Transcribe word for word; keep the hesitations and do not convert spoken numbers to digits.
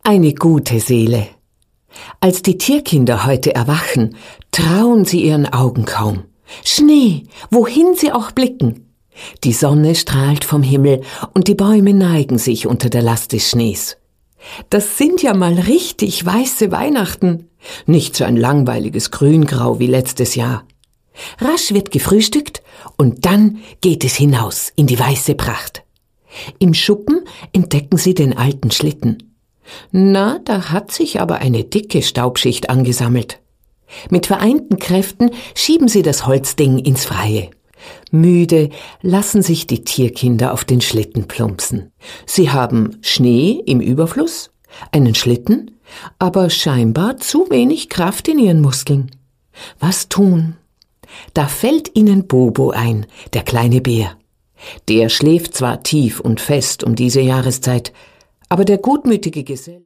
Eine gute Seele. Als die Tierkinder heute erwachen, trauen sie ihren Augen kaum. Schnee, wohin sie auch blicken. Die Sonne strahlt vom Himmel und die Bäume neigen sich unter der Last des Schnees. Das sind ja mal richtig weiße Weihnachten. Nicht so ein langweiliges Grüngrau wie letztes Jahr. Rasch wird gefrühstückt und dann geht es hinaus in die weiße Pracht. Im Schuppen entdecken sie den alten Schlitten. Na, da hat sich aber eine dicke Staubschicht angesammelt. Mit vereinten Kräften schieben sie das Holzding ins Freie. Müde lassen sich die Tierkinder auf den Schlitten plumpsen. Sie haben Schnee im Überfluss, einen Schlitten, aber scheinbar zu wenig Kraft in ihren Muskeln. Was tun? Da fällt ihnen Bobo ein, der kleine Bär. Der schläft zwar tief und fest um diese Jahreszeit, aber der gutmütige Geselle